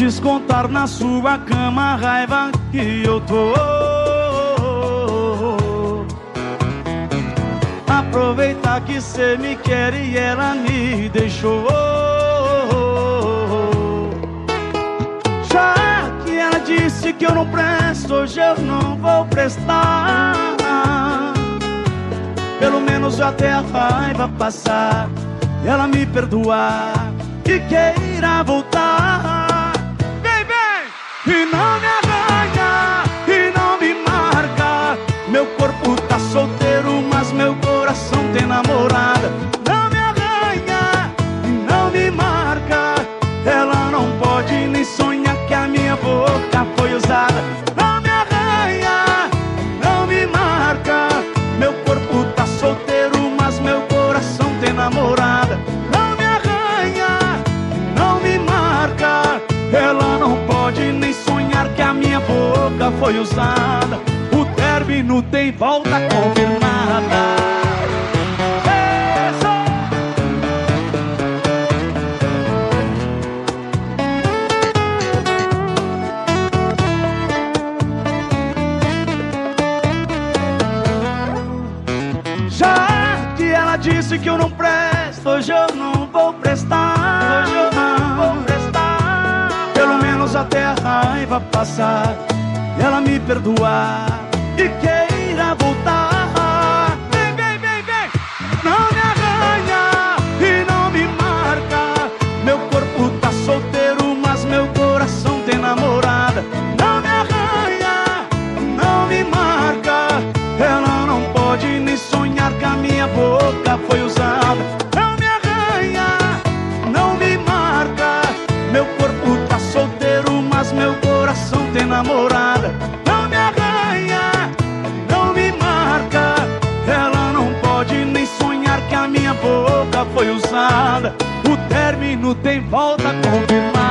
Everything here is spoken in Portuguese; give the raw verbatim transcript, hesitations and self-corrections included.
descontar na sua cama a raiva que eu tô. Aproveitar que cê me quer e ela me deixou. Já que ela disse que eu não presto, hoje eu não vou prestar. Pelo menos até a raiva passar, ela me perdoar e queira voltar. Vem, vem! E não me arranha, e não me marca. Meu corpo tá solteiro, mas meu coração tem namorada. Não me arranha, e não me marca. Ela não pode nem sonhar que a minha boca foi usada. Não me arranha, não me marca. Meu corpo tá solteiro, mas meu coração tem namorada. Não me arranha, não me marca. Ela não pode nem sonhar que a minha boca foi usada. O término tem volta confirmada. Já que ela disse que eu não presto, hoje eu não vou prestar. Hoje eu não vou prestar. Pelo menos até a raiva passar e ela me perdoar e queira voltar. Vem, vem, vem, vem! Não me arranha e não me marca. Meu corpo tá solteiro, mas meu coração tem namorada. Não me arranha, não me marca. Ela não pode nem sonhar que a minha boca foi usada. Não me arranha, não me marca. Meu corpo tá solteiro, mas meu coração tem namorada. Não me arranha, não me marca. Ela não pode nem sonhar que a minha boca foi usada. O término tem volta confirmada.